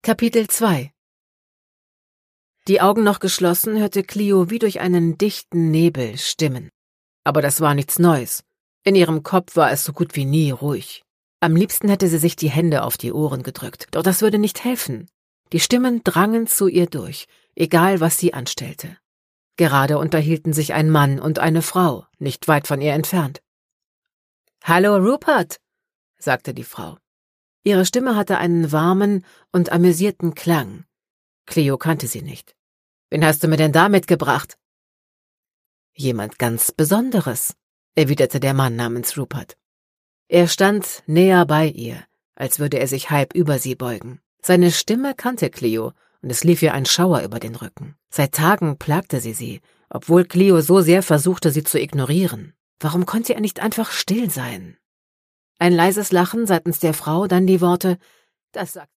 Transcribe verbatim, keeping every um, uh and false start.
Kapitel zwei. Die Augen noch geschlossen, hörte Cleo wie durch einen dichten Nebel Stimmen. Aber das war nichts Neues. In ihrem Kopf war es so gut wie nie ruhig. Am liebsten hätte sie sich die Hände auf die Ohren gedrückt, doch das würde nicht helfen. Die Stimmen drangen zu ihr durch, egal was sie anstellte. Gerade unterhielten sich ein Mann und eine Frau, nicht weit von ihr entfernt. »Hallo, Rupert«, sagte die Frau. Ihre Stimme hatte einen warmen und amüsierten Klang. Cleo kannte sie nicht. »Wen hast du mir denn da mitgebracht?« »Jemand ganz Besonderes«, erwiderte der Mann namens Rupert. Er stand näher bei ihr, als würde er sich halb über sie beugen. Seine Stimme kannte Cleo, und es lief ihr ein Schauer über den Rücken. Seit Tagen plagte sie sie, obwohl Cleo so sehr versuchte, sie zu ignorieren. Warum konnte er nicht einfach still sein? Ein leises Lachen seitens der Frau, dann die Worte, »Das sagt